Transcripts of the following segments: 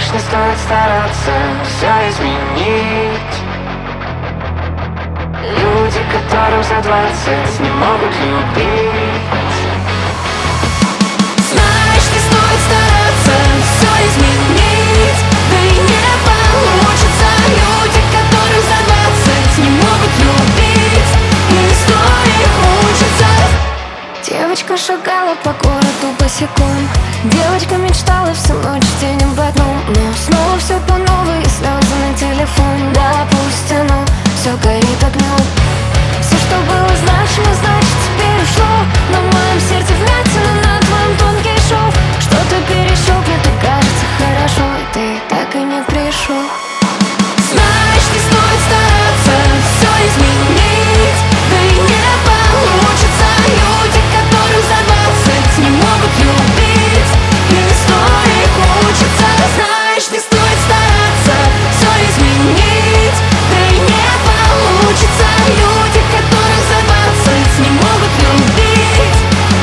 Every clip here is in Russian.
Знаешь, не стоит стараться все изменить. Люди, которым за 20, не могут любить. Знаешь, не стоит стараться все изменить, да и не получится. Люди, которым за 20, не могут любить, и не стоит мучиться. Девочка шагала по городу босиком. Девочка мечтала всю ночь, день об одном. Но снова все по новой, слезы на телефон. Да пусть оно все горит огнем. Все, что было значимо, значит теперь ушло. На моем сердце вмятина, на твоем тонкий шов. Что-то перешел, мне так кажется хорошо, и ты так и не пришел. Знаешь, не стоит стараться все изменить, да и не получится. Люди, которым за 20, не могут любить, и не стоит мучиться. Знаешь, не стоит стараться все изменить, да и не получится. Люди, которым за 20, не могут любить.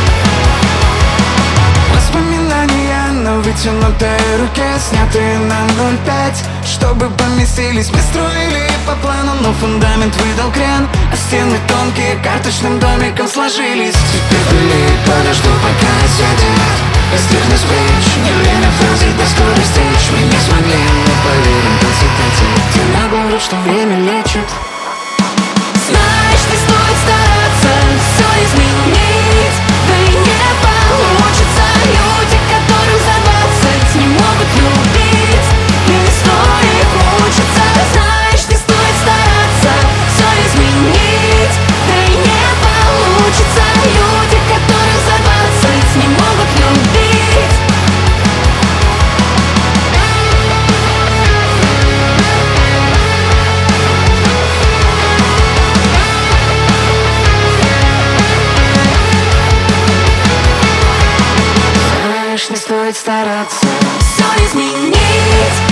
Воспоминания на вытянутой руке, снятые на 0,5, чтобы поместились. Мы строили по плану, но фундамент выдал крен, а стены тонкие карточным домиком сложились. Теперь пыли подожду, пока сядет из тех на спич. Не время фразы до скорой встреч. Мы не смогли, но поверим по цитате, где нагло, что время лечит. Знаешь, не стоит стараться все изменить, да и не получится. Люди, которым за 20, не могут любить, и не стоит мучиться. Знаешь, не стоит стараться все изменить, да и не получится. Люди, которым за 20, не могут любить. Знаешь, не стоит стараться Все изменить,